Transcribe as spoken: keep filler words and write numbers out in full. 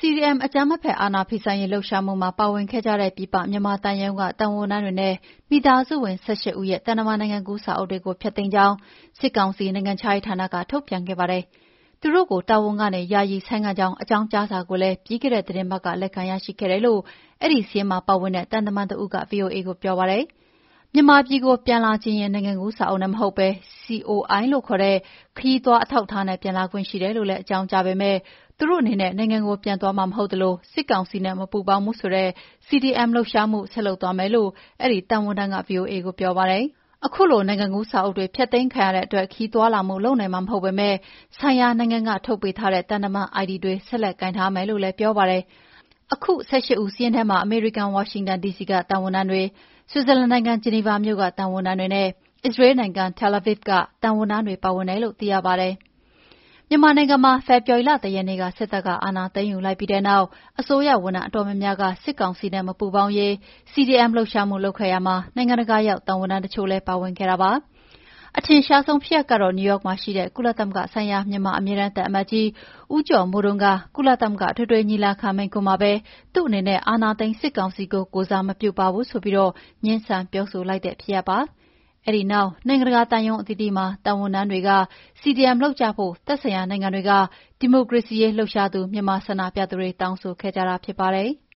D M အကြမ်းမဖက်အာဏာဖီဆန်ရေးလှုပ်ရှားမှုမှာပါဝင်ခဲ့ကြတဲ့ပြည်ပမြန်မာသံရုံးကတာဝန်ထမ်းတွေနဲ့မိသားစုဝင်၁၈ဦးရဲ့တန်တမာနိုင်ငံကူးစာအုပ်တွေကိုဖျက်သိမ်းကြောင်းစစ်ကောင်စီနိုင်ငံခြားရေးဌာနကထုတ်ပြန်ခဲ့ပါတယ်။သူတို့ကိုတာဝန်ကနေယာယီဆိုင်းငံ့ကြောင်းအကြောင်းကြားစာကိုလည်းပြီးခဲ့တဲ့သတင်းပတ်ကလက်ခံရရှိခဲ့တယ်လို့အဲ့ဒီစာရင်းမှာပါဝင်တဲ့တန်တမန်တဦးက ဗွီအိုအေကိုပြောပါတယ်။မြန်မာပြည်ကိုပြန်လာခြင်းရင်နိုင်ငံကူးစာအုပ်နဲ့မဟုတ်ပဲ C O I လို့ခေါ်တဲ့ခရီးသွားအထောက်အထားနဲ့ပြန်လာခွင့်ရှိတယ်လို့လည်းအကြောင်းကြားပေမဲ့သူတို့အနေနဲ့နိုင်ငံကိုပြန်သွားမှာမဟုတ်သလိုစစ်ကောင်စီနဲ့မပူးပေါင်းမှုဆိုတဲ့ C D M လှုပ်ရှားမှုဆက်လုပ်သွားမယ်လို့အဲ့ဒီတာဝန်ထမ်းက ဗွီအိုအေကိုပြောပါတယ်။အခုလိုနိုင်ငံကူးစာအုပ်တွေဖျက်သိမ်းခံရတဲ့အတွက်ခရီးသွားလာမှုလုပ်နိုင်မှာမဟုတ်ပေမဲ့ဆိုင်ရာနိုင်ငံကထုတ်ပေးထားတဲ့တန်တမာ I D တွေဆက်လက်ကိုင်ထားမယ်လို့လည်းပြောပါတယ်။အခု၁၈ဦးစီးရင်ထဲမှာအမေရိကန်ဝါရှင်တန် D C ကတာဝန်ထမ်းတွေဆွစ်ဇာလန်နိုင်ငံဂျီနီဗာမြို့ကတာဝန်ထမ်းတွေနဲ့အစ္စရေးနိုင်ငံ Tel Aviv ကတာဝန်ထမ်းတွေပါဝင်တယ်လို့သိရပါတယ်။မြန်မာနိုင်ငံမှာဖေဖော်ဝါရီလတရက်နေ့ကစစ်တပ်ကအာဏာသိမ်းယူလိုက်ပြီးတဲ့နောက်အစိုးရဝန်ထမ်းအတော်များများကစစ်ကောင်စီနဲ့မပူးပေါင်းရေး C D M လှုပ်ရှားမှုလုပ်ခဲ့ရမှာနိုင်ငံတကာရောက်တာဝန်ထမ်းတချို့လည်းပါဝင်ခဲ့တာပါ။အထင်ရှားဆုံးဖြစ်ရပ်ကတော့နယူးယောက်မှာရှိတဲ့ကုလသမဂ္ဂဆိုင်ရာမြန်မာအမြဲတမ်းသံအမတ်ကြီးဦးကျော်မိုးထွန်းကကုလသမဂ္ဂအထွေထွေညီလာခံမိန့်ခွန်းမှာပဲသူ့အနေနဲ့အာဏာသိမ်းစစ်ကောင်စီကိုကိုယ်စားမပြုပါဘူးဆိုပြီးငြင်းဆန်ပြောဆိုလိုက်တဲ့ဖြစ်ရပ်ပါ။အဲဒီနောက်နိုင်ငံတကာသံရုံးအသီးသီးမှာတာဝန်ထမ်းတွေက C D M လုပ်ကြဖို့သက်ဆိုင်ရာနိုင်ငံတွေကဒီမိုကရေစီရေးလှုပ်ရှားသူမြန်မာဆန္ဒပြသူတွေတောင်းဆိုခဲ့ကြတာဖြစ်ပါတယ်။